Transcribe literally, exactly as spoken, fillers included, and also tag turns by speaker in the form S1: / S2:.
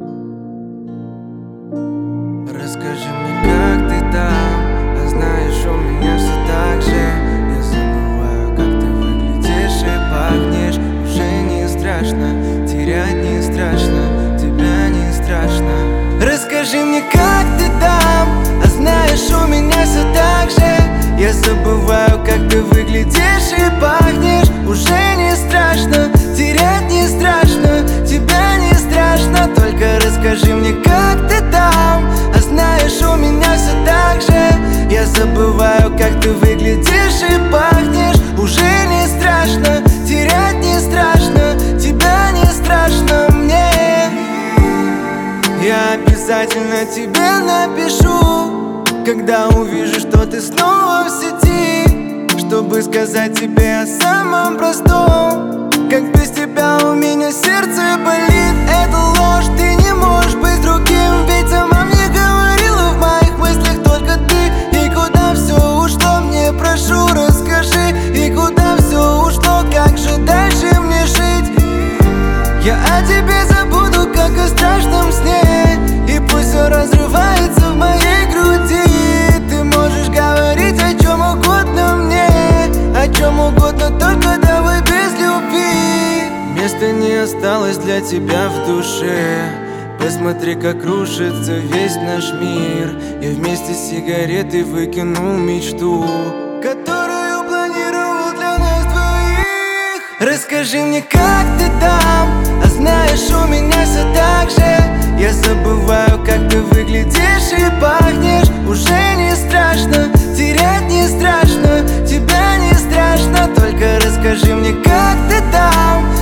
S1: Расскажи мне, как ты там, а знаешь, у меня все так же. Я забываю, как ты выглядишь и пахнешь. Уже не страшно, терять не страшно, тебя не страшно. Расскажи мне, как ты там, а знаешь, у меня все так же. Я забываю, как ты выглядишь и пахнешь. Уже не страшно, терять не страшно, тебя не страшно. Только расскажи мне, как ты там, а знаешь, у меня все так же. Я забываю, как ты выглядишь и пахнешь. Уже не страшно, терять не страшно, тебя не страшно мне. Я обязательно тебе напишу, когда увижу, что ты снова в сети, чтобы сказать тебе о самом простом. Как без тебя у меня сердце болит. Это ложь, ты не можешь быть другим. Ведь сама мне говорила, в моих мыслях только ты. И куда все ушло, мне прошу, расскажи. И куда все ушло, как же дальше мне жить? Я о тебе забуду, как о страшном сне. И пусть все разрывается в моей груди. Ты можешь говорить о чем угодно мне, о чем угодно, только давай без любви. Места не осталось для тебя в душе. Посмотри, как рушится весь наш мир. Я вместе с сигаретой выкинул мечту, которую планировал для нас двоих. Расскажи мне, как ты там, а знаешь, у меня все так же. Я забываю, как ты выглядишь и пахнешь. Уже не страшно, терять не страшно, тебя не страшно. Только расскажи мне, как ты там,